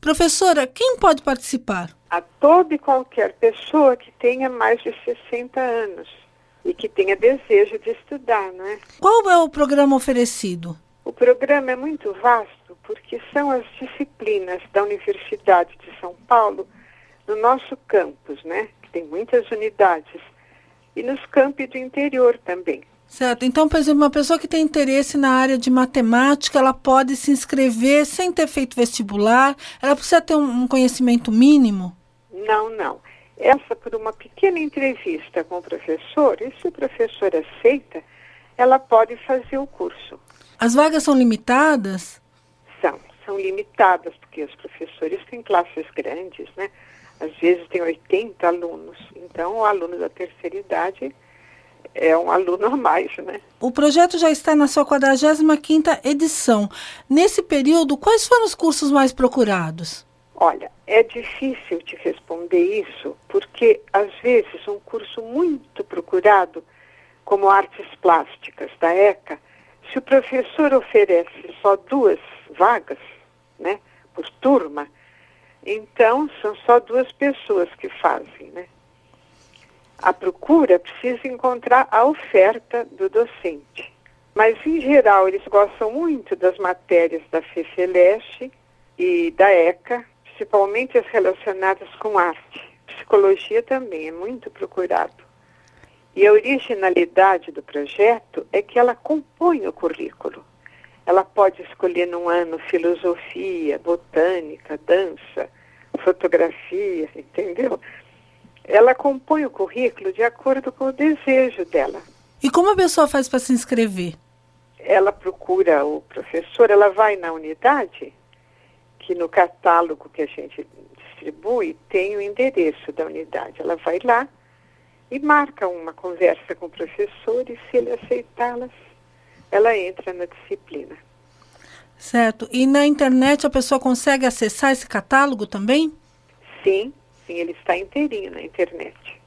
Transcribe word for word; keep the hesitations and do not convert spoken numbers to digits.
Professora, quem pode participar? A toda e qualquer pessoa que tenha mais de sessenta anos e que tenha desejo de estudar, não é? Qual é o programa oferecido? O programa é muito vasto porque são as disciplinas da Universidade de São Paulo no nosso campus, né? Que tem muitas unidades. E nos campi do interior também. Certo. Então, por exemplo, uma pessoa que tem interesse na área de matemática, ela pode se inscrever sem ter feito vestibular? Ela precisa ter um, um conhecimento mínimo? Não, não. Essa, por uma pequena entrevista com o professor, e se o professor aceita, ela pode fazer o curso. As vagas são limitadas? São, são limitadas, porque os professores têm classes grandes, né? Às vezes tem oitenta alunos. Então, o aluno da terceira idade é um aluno a mais, né? O projeto já está na sua quadragésima quinta edição. Nesse período, quais foram os cursos mais procurados? Olha, é difícil te responder isso, porque, às vezes, um curso muito procurado, como artes plásticas da ECA, se o professor oferece só duas vagas, né, por turma, então são só duas pessoas que fazem, né? A procura precisa encontrar a oferta do docente. Mas, em geral, eles gostam muito das matérias da FEFELESH e da ECA, principalmente as relacionadas com arte. Psicologia também é muito procurado. E a originalidade do projeto é que ela compõe o currículo. Ela pode escolher num ano filosofia, botânica, dança, fotografia, entendeu? Ela compõe o currículo de acordo com o desejo dela. E como a pessoa faz para se inscrever? Ela procura o professor, ela vai na unidade, que no catálogo que a gente distribui tem o endereço da unidade. Ela vai lá e marca uma conversa com o professor e, se ele aceitá-las, ela entra na disciplina. Certo. E na internet a pessoa consegue acessar esse catálogo também? Sim, sim, ele está inteirinho na internet.